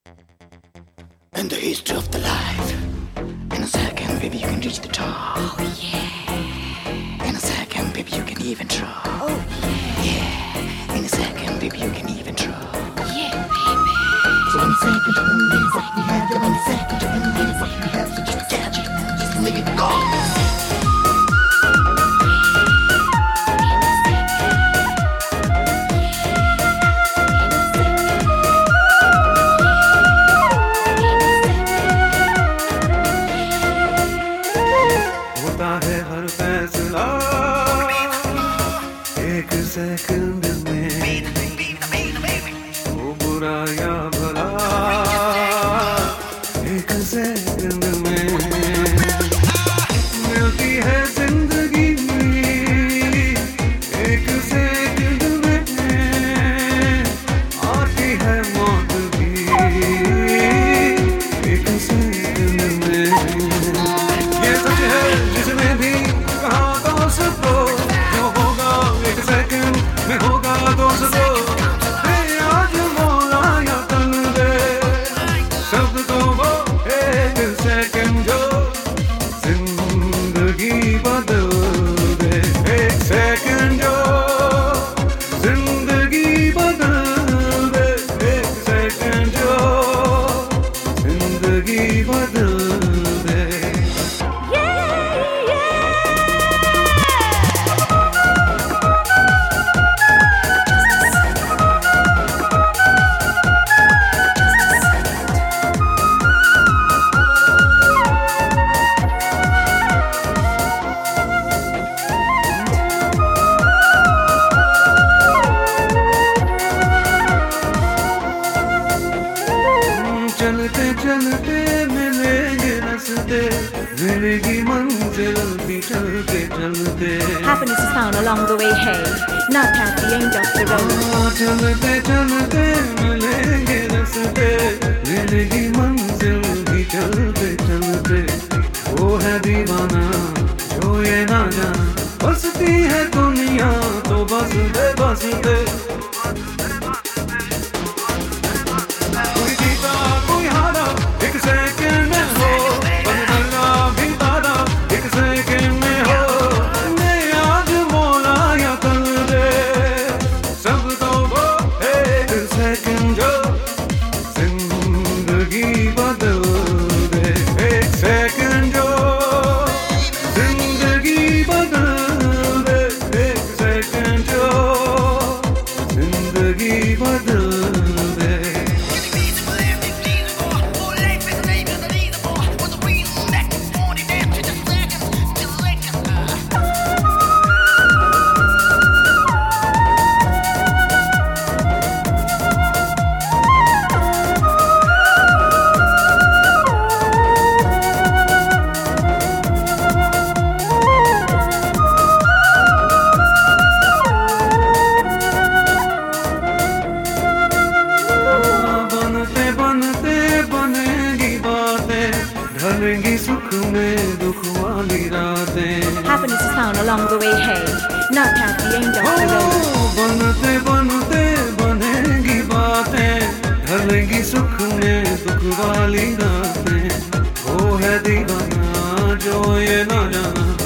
In the history of the life, in a second, baby, you can reach the top. Oh, yeah. In a second, baby, you can even try. Oh, yeah. Yeah. In a second, baby, you can even try. Yeah, baby. So 1 second, 1 minute, you have your 1 second, 1 minute, you have to just catch it, just let it go. है हर फैसला एक second में, वो बुरा या भला एक second में मिलती है जिंदगी एक सेकंड में, आती है मौत भी एक सेकंड में। ये सच है जिसमें भी कहा दोस्तों, जो होगा एक सेकंड में होगा दोस्तों। आज मौला या कल दे सबको वो एक सेकंड जो जिंदगी बदल दे, एक सेकंड जो जिंदगी बदल दे, एक सेकंड जो जिंदगी बदल दे। चलते चलते मिलेंगे रास्ते, मिलेगी मंजिल भी चलते चलते। Happiness is found along the way, hey, not at the end of the road. चलते चलते मिलेंगे रास्ते, मिलेगी मंजिल भी चलते चलते। वो है दीवाना जो ये ना जान, बसती है दुनिया तो बस दे बस दे। कोई जीता कोई हारा एक सेकंड में हो, बदलना भी तारा एक सेकंड में हो। मैं आज मौला या कल दे सब तो वो एक सेकंड जो जिंदगी बदल दे, एक सेकंड जो जिंदगी बदल दे, एक सेकंड जो जिंदगी बदल दे। ढलेंगी सुख में दुख वाली रातें। Happiness is found along the way, hey, not at the end of the road. बनते बनते बनेंगी बातें, ढलेंगी सुख में दुख वाली रातें। वो है दीवाना जो ये ना जाना,